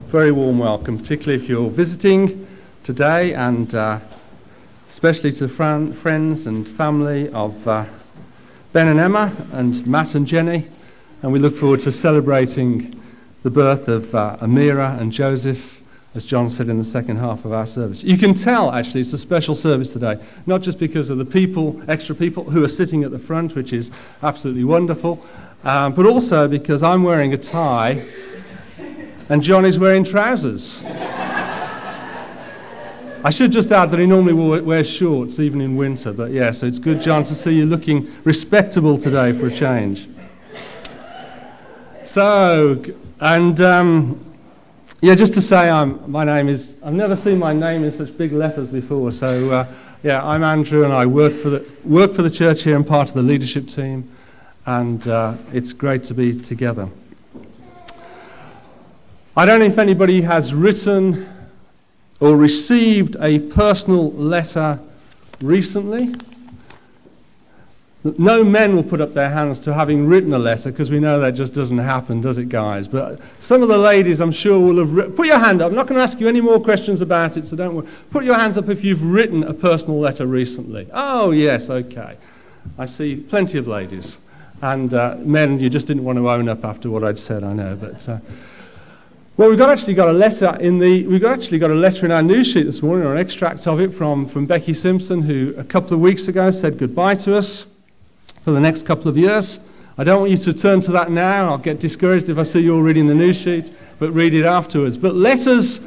very warm welcome, particularly if you're visiting today, and especially to the friends and family of Ben and Emma and Matt and Jenny. And we look forward to celebrating the birth of Amira and Joseph, as John said in the second half of our service. You can tell, actually, it's a special service today, not just because of the people, extra people who are sitting at the front, which is absolutely wonderful, but also because I'm wearing a tie and John is wearing trousers. I should just add that he normally wears shorts, even in winter, but yeah, so it's good, John, to see you looking respectable today for a change. So, and just to say, I've never seen my name in such big letters before, so I'm Andrew, and I work for the church here and part of the leadership team, and it's great to be together. I don't know if anybody has written or received a personal letter recently. No men will put up their hands to having written a letter, because we know that just doesn't happen, does it, guys? But some of the ladies, I'm sure, will have put your hand up. I'm not going to ask you any more questions about it, so don't worry. Put your hands up if you've written a personal letter recently. Oh, yes, okay. I see plenty of ladies. And men, you just didn't want to own up after what I'd said, I know. But well, we've actually got a letter in our news sheet this morning, or an extract of it from Becky Simpson, who a couple of weeks ago said goodbye to us for the next couple of years. I don't want you to turn to that now. I'll get discouraged if I see you all reading the news sheet, but read it afterwards. But letters,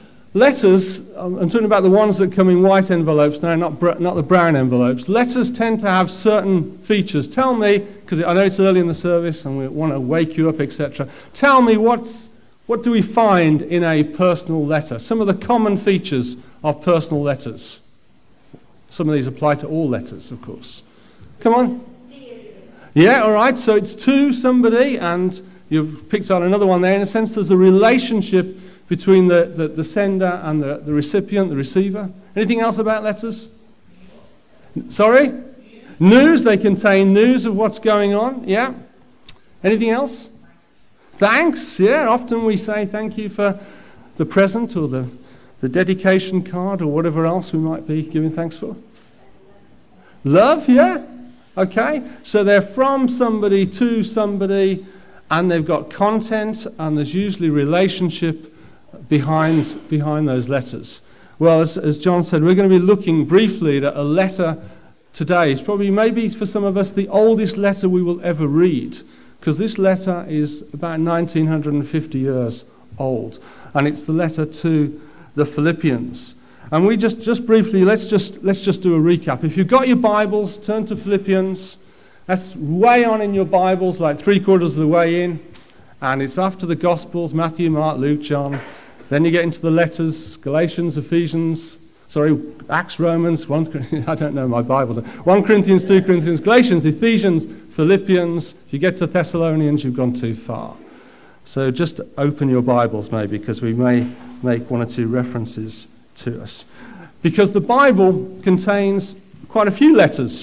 I'm talking about the ones that come in white envelopes now, not the brown envelopes. Letters tend to have certain features. Tell me, because I know it's early in the service and we want to wake you up, etc. Tell me what do we find in a personal letter? Some of the common features of personal letters. Some of these apply to all letters, of course. Come on. Yeah, all right. So it's to somebody, and you've picked on another one there. In a sense, there's a relationship between the sender and the recipient, the receiver. Anything else about letters? Sorry? News. They contain news of what's going on. Yeah. Anything else? Thanks. Yeah. Often we say thank you for the present or the dedication card or whatever else we might be giving thanks for. Love. Yeah. Okay. So they're from somebody to somebody, and they've got content, and there's usually relationship behind those letters. Well, as John said, we're going to be looking briefly at a letter today. It's probably, maybe for some of us, the oldest letter we will ever read, because this letter is about 1950 years old, and it's the letter to the Philippians. And we just briefly, let's just do a recap. If you've got your Bibles, turn to Philippians. That's way on in your Bibles, like 3/4 of the way in, and it's after the Gospels: Matthew, Mark, Luke, John. Then you get into the letters: Galatians, Acts, Romans, 1 Corinthians, I don't know my Bible. 1 Corinthians, 2 Corinthians, Galatians, Ephesians, Philippians. If you get to Thessalonians, you've gone too far. So just open your Bibles maybe, because we may make one or two references to us. Because the Bible contains quite a few letters.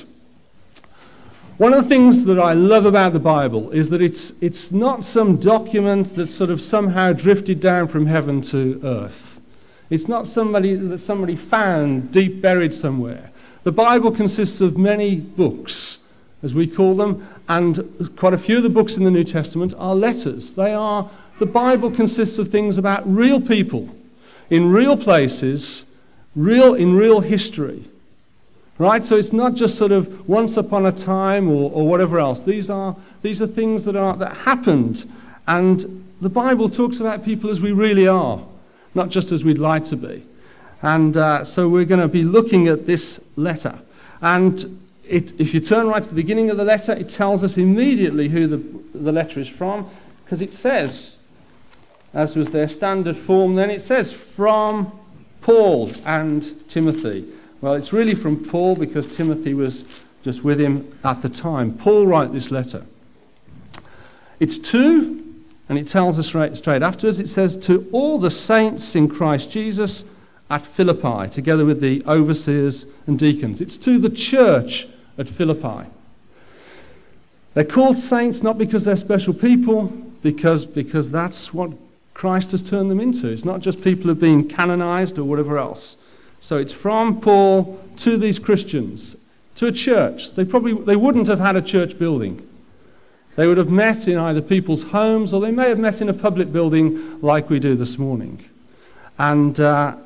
One of the things that I love about the Bible is that it's not some document that sort of somehow drifted down from heaven to earth. It's not somebody found deep buried somewhere. The Bible consists of many books, as we call them, and quite a few of the books in the New Testament are letters. The Bible consists of things about real people, in real places, in real history. Right? So it's not just sort of once upon a time or whatever else. These are things that happened, and the Bible talks about people as we really are, not just as we'd like to be. And so we're going to be looking at this letter. And if you turn right to the beginning of the letter, it tells us immediately who the letter is from, because it says, as was their standard form then, it says, from Paul and Timothy. Well, it's really from Paul, because Timothy was just with him at the time. Paul wrote this letter. It's to, and it tells us straight afterwards, it says, to all the saints in Christ Jesus at Philippi, together with the overseers and deacons. It's to the church at Philippi. They're called saints not because they're special people, because that's what Christ has turned them into. It's not just people who've been canonized or whatever else. So it's from Paul to these Christians, to a church. They wouldn't have had a church building. They would have met in either people's homes, or they may have met in a public building like we do this morning. And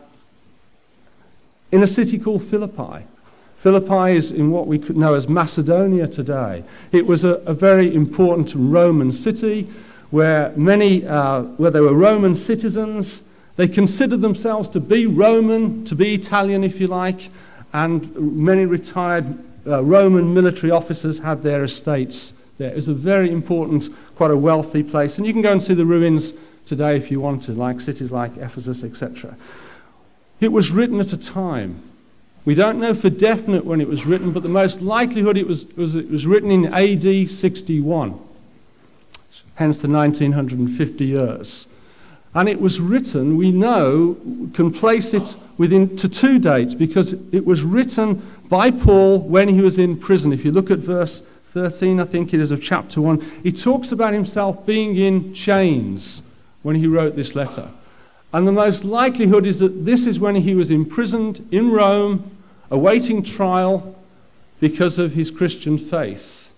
in a city called Philippi. Philippi is in what we could know as Macedonia today. It was a very important Roman city where where they were Roman citizens. They considered themselves to be Roman, to be Italian if you like, and many retired Roman military officers had their estates there. It was a very important, quite a wealthy place. And you can go and see the ruins today if you want to, like cities like Ephesus, etc. It was written at a time. We don't know for definite when it was written, but the most likelihood it was written in AD 61, hence the 1950 years. And it was written, we know, can place it to two dates, because it was written by Paul when he was in prison. If you look at verse 13, I think it is, of chapter 1, he talks about himself being in chains when he wrote this letter. And the most likelihood is that this is when he was imprisoned in Rome, awaiting trial because of his Christian faith.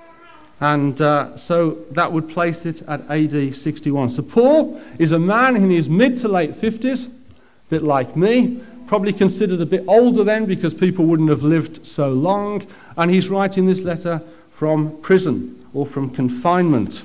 And so that would place it at AD 61. So Paul is a man in his mid to late 50s, a bit like me, probably considered a bit older then because people wouldn't have lived so long. And he's writing this letter from prison or from confinement.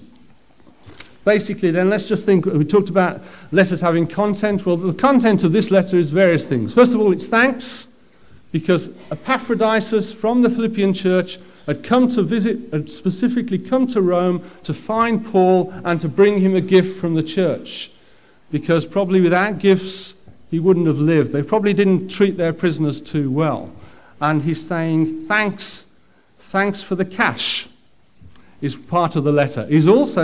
Basically, then, let's just think, we talked about letters having content. Well, the content of this letter is various things. First of all, it's thanks, because Epaphroditus from the Philippian church had come to visit, had specifically come to Rome to find Paul and to bring him a gift from the church. Because probably without gifts, he wouldn't have lived. They probably didn't treat their prisoners too well. And he's saying, thanks for the cash, is part of the letter. He's also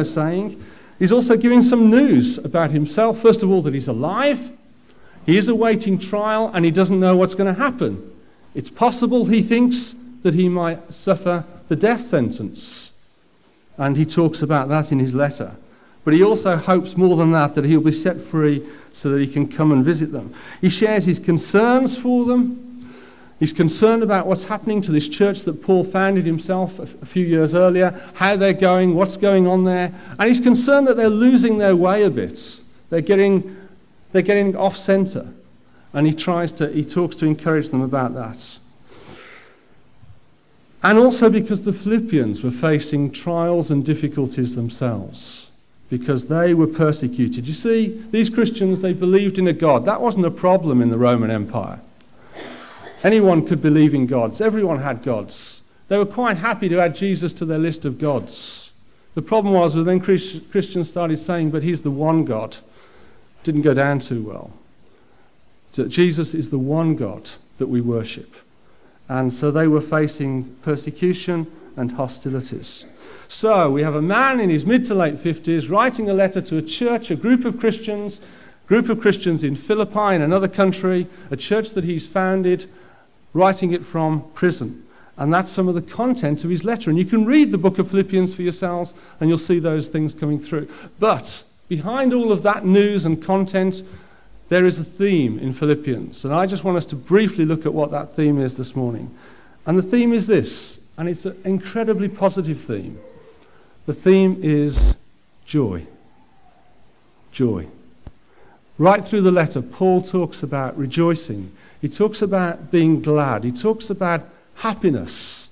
giving some news about himself. First of all, that he's alive. He is awaiting trial and he doesn't know what's going to happen. It's possible, he thinks, that he might suffer the death sentence. And he talks about that in his letter. But he also hopes more than that he'll be set free so that he can come and visit them. He shares his concerns for them. He's concerned about what's happening to this church that Paul founded himself a few years earlier, how they're going, what's going on there. And he's concerned that they're losing their way a bit. They're getting off centre. And he talks to encourage them about that. And also because the Philippians were facing trials and difficulties themselves, because they were persecuted. You see, these Christians, they believed in a God. That wasn't a problem in the Roman Empire. Anyone could believe in gods. Everyone had gods. They were quite happy to add Jesus to their list of gods. The problem was then Christians started saying, but he's the one God. Didn't go down too well. So Jesus is the one God that we worship. And so they were facing persecution and hostilities. So we have a man in his mid to late 50s writing a letter to a church, a group of Christians in Philippi, in another country, a church that he's founded, writing it from prison. And that's some of the content of his letter. And you can read the book of Philippians for yourselves and you'll see those things coming through. But behind all of that news and content, there is a theme in Philippians. And I just want us to briefly look at what that theme is this morning. And the theme is this, and it's an incredibly positive theme. The theme is joy. Joy. Right through the letter, Paul talks about rejoicing. He talks about being glad. He talks about happiness.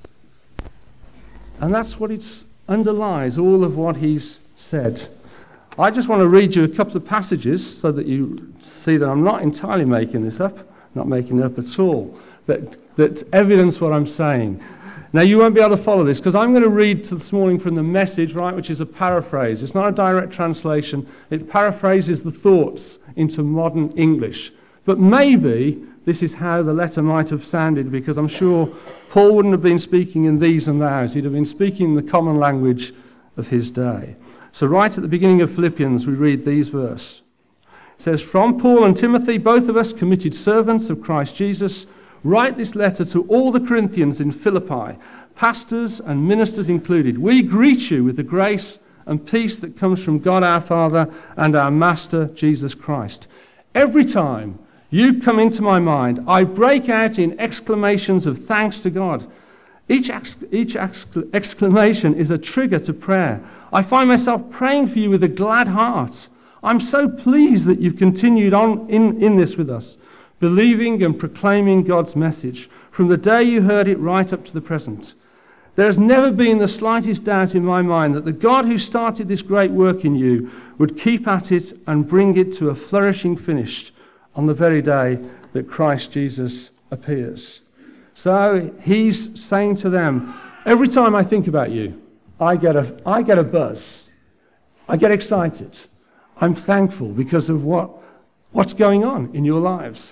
And that's what it underlies all of what he's said. I just want to read you a couple of passages so that you see that I'm not entirely making this up, not making it up at all, that evidence what I'm saying. Now, you won't be able to follow this because I'm going to read this morning from the Message, right, which is a paraphrase. It's not a direct translation. It paraphrases the thoughts into modern English. But maybe this is how the letter might have sounded, because I'm sure Paul wouldn't have been speaking in these and thous. He'd have been speaking in the common language of his day. So right at the beginning of Philippians, we read these verses. It says, "From Paul and Timothy, both of us committed servants of Christ Jesus, write this letter to all the Corinthians in Philippi, pastors and ministers included. We greet you with the grace and peace that comes from God our Father and our Master Jesus Christ. Every time you come into my mind, I break out in exclamations of thanks to God. Each exclamation is a trigger to prayer. I find myself praying for you with a glad heart. I'm so pleased that you've continued on in this with us, believing and proclaiming God's message from the day you heard it right up to the present. There has never been the slightest doubt in my mind that the God who started this great work in you would keep at it and bring it to a flourishing finish on the very day that Christ Jesus appears. So he's saying to them, every time I think about you, I get a buzz. I get excited. I'm thankful because of what's going on in your lives.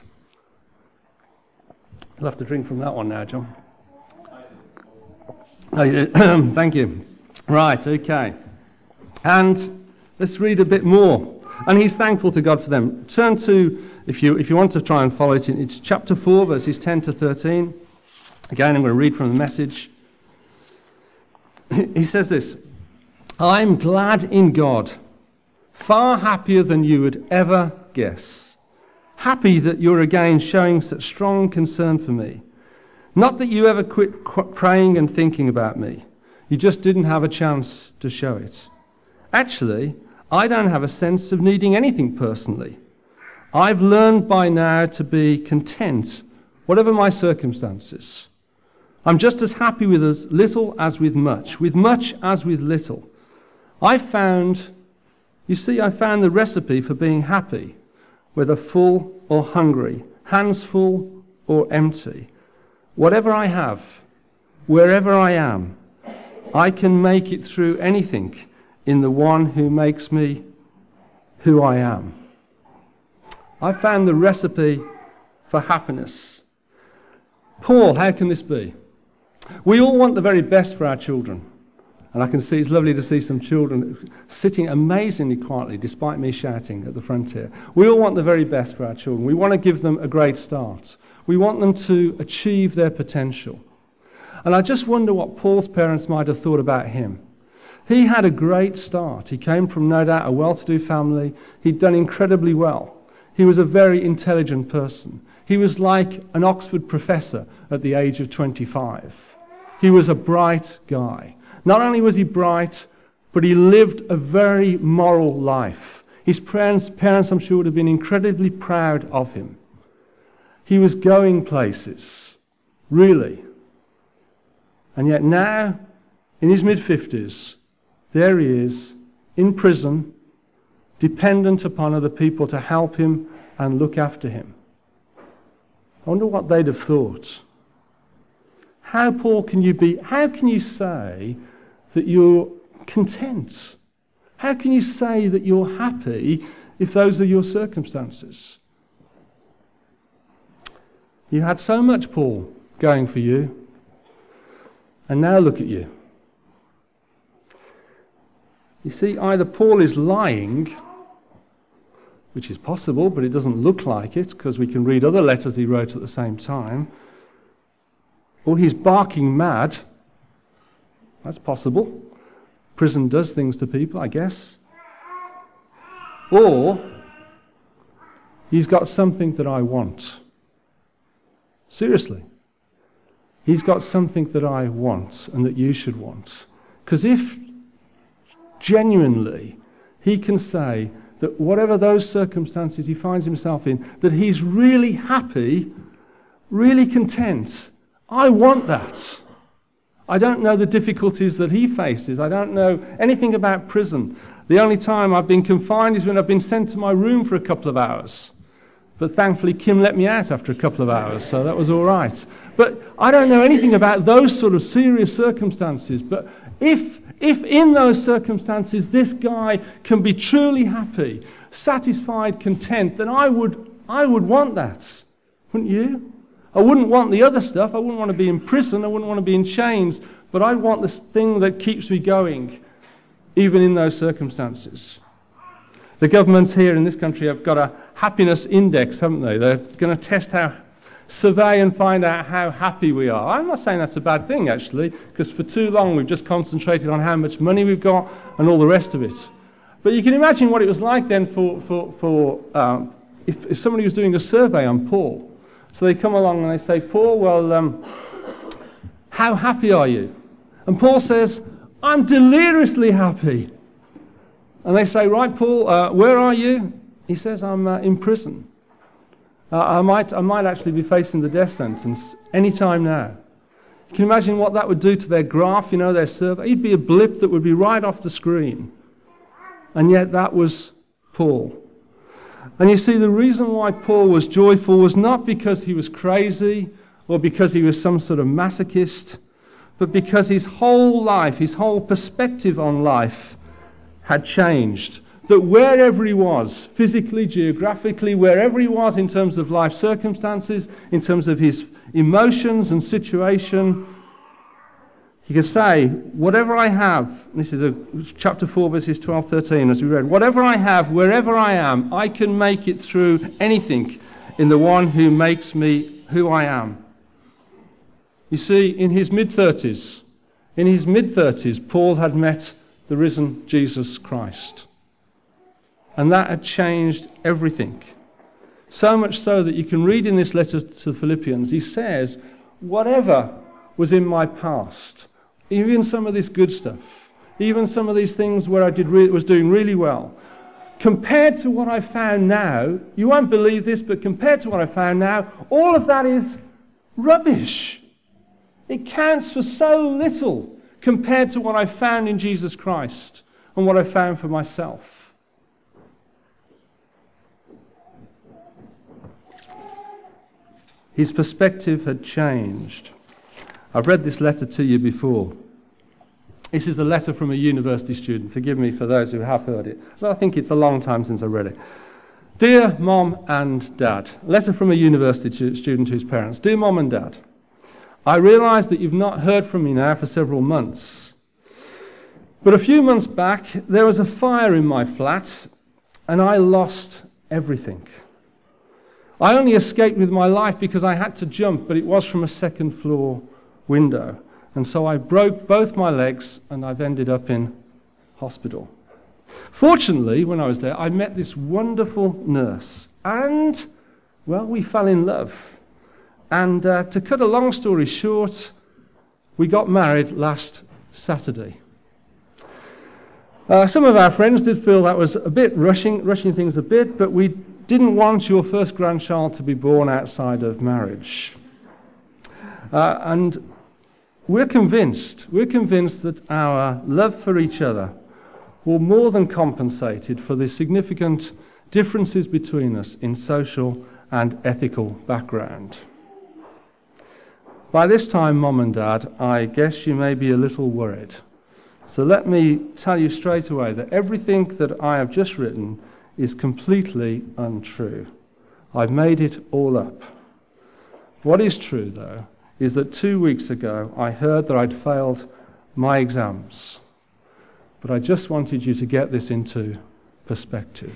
You'll have to drink from that one now, John. Oh, thank you. Right, okay. And let's read a bit more. And he's thankful to God for them. Turn to, if you want to try and follow it, it's chapter 4, verses 10 to 13. Again, I'm going to read from the Message. He says this, I'm glad in God, far happier than you would ever guess. Happy that you're again showing such strong concern for me. Not that you ever quit praying and thinking about me. You just didn't have a chance to show it. Actually, I don't have a sense of needing anything personally. I've learned by now to be content, whatever my circumstances. I'm just as happy with as little as with much as with little. I found the recipe for being happy, whether full or hungry, hands full or empty. Whatever I have, wherever I am, I can make it through anything in the one who makes me who I am. I found the recipe for happiness. Paul, how can this be? We all want the very best for our children. And I can see it's lovely to see some children sitting amazingly quietly despite me shouting at the front here. We all want the very best for our children. We want to give them a great start. We want them to achieve their potential. And I just wonder what Paul's parents might have thought about him. He had a great start. He came from, no doubt, a well-to-do family. He'd done incredibly well. He was a very intelligent person. He was like an Oxford professor at the age of 25. He was a bright guy. Not only was he bright, but he lived a very moral life. His parents, I'm sure, would have been incredibly proud of him. He was going places, really. And yet now, in his mid-50s, there he is, in prison, dependent upon other people to help him and look after him. I wonder what they'd have thought. How can you say that you're content? How can you say that you're happy if those are your circumstances? You had so much, Paul, going for you, and now look at you. You see, either Paul is lying, which is possible, but it doesn't look like it, because we can read other letters he wrote at the same time, or he's barking mad. That's possible. Prison does things to people, I guess. Or he's got something that I want. Seriously. He's got something that I want and that you should want. Because if genuinely he can say that whatever those circumstances he finds himself in, that he's really happy, really content, I want that. I don't know the difficulties that he faces. I don't know anything about prison. The only time I've been confined is when I've been sent to my room for a couple of hours. But thankfully Kim let me out after a couple of hours, so that was all right. But I don't know anything about those sort of serious circumstances. But if in those circumstances this guy can be truly happy, satisfied, content, then I would want that. Wouldn't you? I wouldn't want the other stuff. I wouldn't want to be in prison. I wouldn't want to be in chains. But I want this thing that keeps me going, even in those circumstances. The governments here in this country have got a happiness index, haven't they? They're going to test survey and find out how happy we are. I'm not saying that's a bad thing, actually, because for too long we've just concentrated on how much money we've got and all the rest of it. But you can imagine what it was like then if somebody was doing a survey on Paul. So they come along and they say, Paul, well, how happy are you? And Paul says, I'm deliriously happy. And they say, right, Paul, where are you? He says, I'm in prison. I might actually be facing the death sentence any time now. You can imagine what that would do to their graph, their survey. He'd be a blip that would be right off the screen. And yet that was Paul. And you see, the reason why Paul was joyful was not because he was crazy or because he was some sort of masochist, but because his whole life, his whole perspective on life had changed. That wherever he was, physically, geographically, wherever he was in terms of life circumstances, in terms of his emotions and situation, he could say, whatever I have, this is chapter 4, verses 12, 13, as we read, whatever I have, wherever I am, I can make it through anything in the one who makes me who I am. You see, in his mid-30s, Paul had met the risen Jesus Christ. And that had changed everything. So much so that you can read in this letter to the Philippians, he says, whatever was in my past, even some of this good stuff, even some of these things where I was doing really well, compared to what I found now, you won't believe this, but compared to what I found now, all of that is rubbish. It counts for so little compared to what I found in Jesus Christ and what I found for myself. His perspective had changed. I've read this letter to you before. This is a letter from a university student. Forgive me for those who have heard it. So I think it's a long time since I read it. Dear Mom and Dad, letter from a university student to his parents. Dear Mom and Dad, I realise that you've not heard from me now for several months. But a few months back, there was a fire in my flat, and I lost everything. I only escaped with my life because I had to jump, but it was from a second floor window. And so I broke both my legs, and I've ended up in hospital. Fortunately, when I was there, I met this wonderful nurse, and, well, we fell in love. And to cut a long story short, we got married last Saturday. Some of our friends did feel that was a bit rushing things a bit, but we didn't want your first grandchild to be born outside of marriage. And we're convinced that our love for each other will more than compensated for the significant differences between us in social and ethical background. By this time, Mom and Dad, I guess you may be a little worried. So let me tell you straight away that everything that I have just written is completely untrue. I've made it all up. What is true, though, is that 2 weeks ago I heard that I'd failed my exams. But I just wanted you to get this into perspective.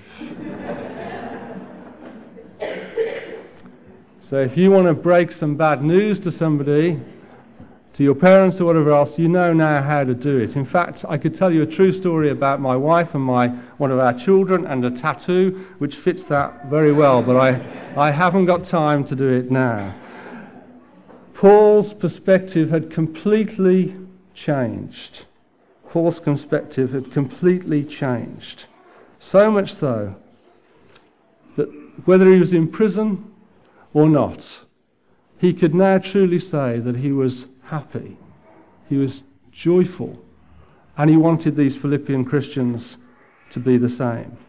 So if you want to break some bad news to somebody, to your parents or whatever else, you know now how to do it. In fact, I could tell you a true story about my wife and one of our children and a tattoo, which fits that very well, but I haven't got time to do it now. Paul's perspective had completely changed. Paul's perspective had completely changed. So much so that whether he was in prison or not, he could now truly say that he was happy, he was joyful, and he wanted these Philippian Christians to be the same.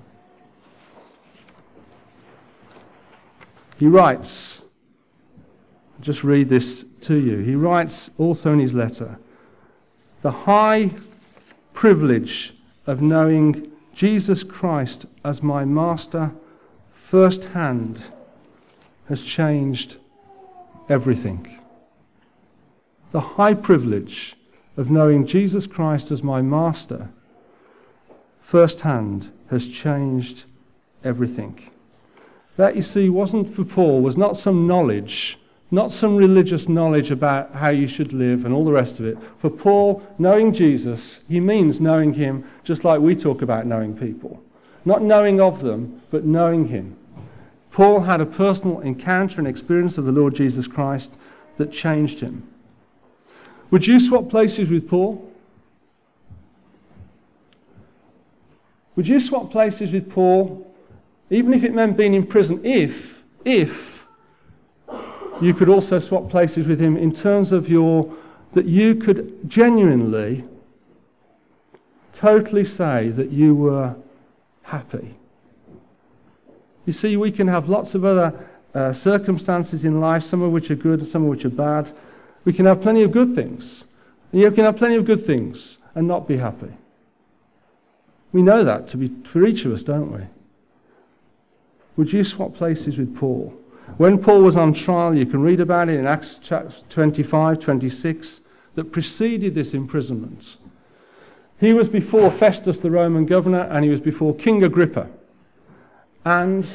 He writes, just read this to you, he writes also in his letter, the high privilege of knowing Jesus Christ as my master firsthand has changed everything. The high privilege of knowing Jesus Christ as my master firsthand has changed everything. That, you see, wasn't for Paul, was not some knowledge, not some religious knowledge about how you should live and all the rest of it. For Paul, knowing Jesus, he means knowing him just like we talk about knowing people. Not knowing of them, but knowing him. Paul had a personal encounter and experience of the Lord Jesus Christ that changed him. Would you swap places with Paul? Would you swap places with Paul, even if it meant being in prison, if you could also swap places with him in terms of that you could genuinely, totally say that you were happy? You see, we can have lots of other circumstances in life, some of which are good and some of which are bad. We can have plenty of good things. And you can have plenty of good things and not be happy. We know that to be for each of us, don't we? Would you swap places with Paul? When Paul was on trial, you can read about it in Acts 25, 26, that preceded this imprisonment. He was before Festus, the Roman governor, and he was before King Agrippa. And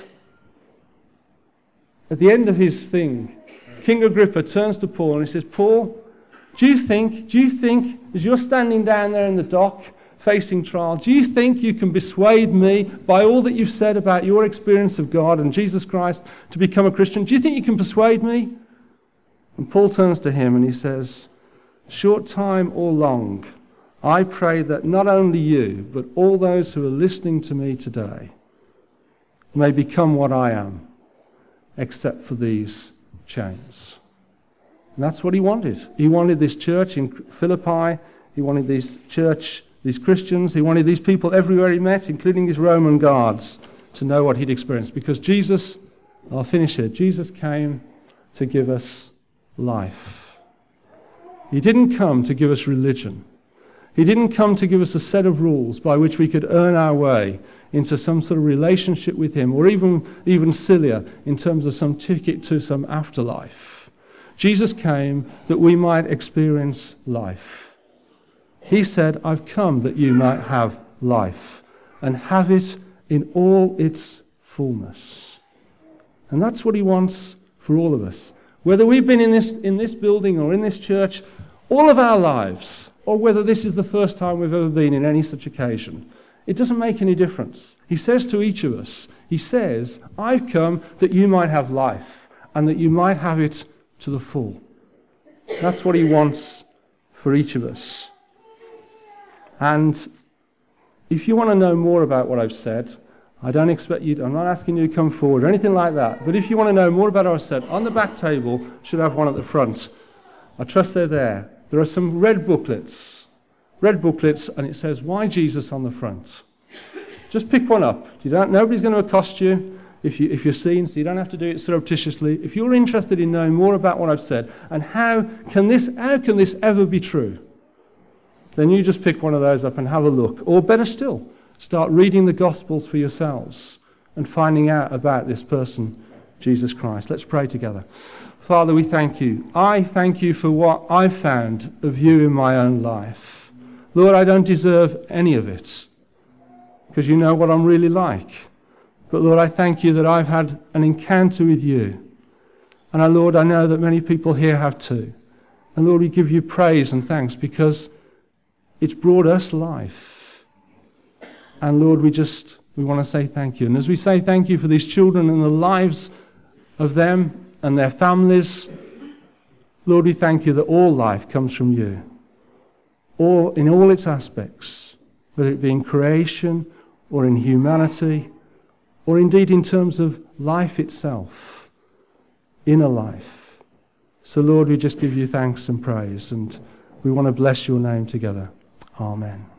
at the end of his thing, King Agrippa turns to Paul and he says, Paul, do you think, as you're standing down there in the dock facing trial, do you think you can persuade me by all that you've said about your experience of God and Jesus Christ to become a Christian? Do you think you can persuade me? And Paul turns to him and he says, short time or long, I pray that not only you, but all those who are listening to me today may become what I am, except for these chains. And that's what he wanted. He wanted this church in Philippi. He wanted this church, these Christians. He wanted these people everywhere he met, including his Roman guards, to know what he'd experienced. Because Jesus, I'll finish here, Jesus came to give us life. He didn't come to give us religion. He didn't come to give us a set of rules by which we could earn our way into some sort of relationship with him, or even sillier, in terms of some ticket to some afterlife. Jesus came that we might experience life. He said, I've come that you might have life, and have it in all its fullness. And that's what he wants for all of us. Whether we've been in this building or in this church all of our lives, or whether this is the first time we've ever been in any such occasion, it doesn't make any difference. He says to each of us, he says, I've come that you might have life, and that you might have it to the full. That's what he wants for each of us. And if you want to know more about what I've said, I don't expect you, I'm not asking you to come forward or anything like that, but if you want to know more about what I've said, on the back table, should have one at the front. I trust they're there. There are some red booklets, and it says, Why Jesus on the front. Just pick one up. Nobody's going to accost you if you're seen, so you don't have to do it surreptitiously. If you're interested in knowing more about what I've said, and how can this ever be true, then you just pick one of those up and have a look. Or better still, start reading the Gospels for yourselves and finding out about this person, Jesus Christ. Let's pray together. Father, we thank you. I thank you for what I've found of you in my own life. Lord, I don't deserve any of it, because you know what I'm really like. But Lord, I thank you that I've had an encounter with you. And Lord, I know that many people here have too. And Lord, we give you praise and thanks because it's brought us life. And Lord, we want to say thank you. And as we say thank you for these children and the lives of them and their families, Lord, we thank you that all life comes from you. In all its aspects, whether it be in creation or in humanity, or indeed in terms of life itself, inner life. So Lord, we just give you thanks and praise, and we want to bless your name together. Amen.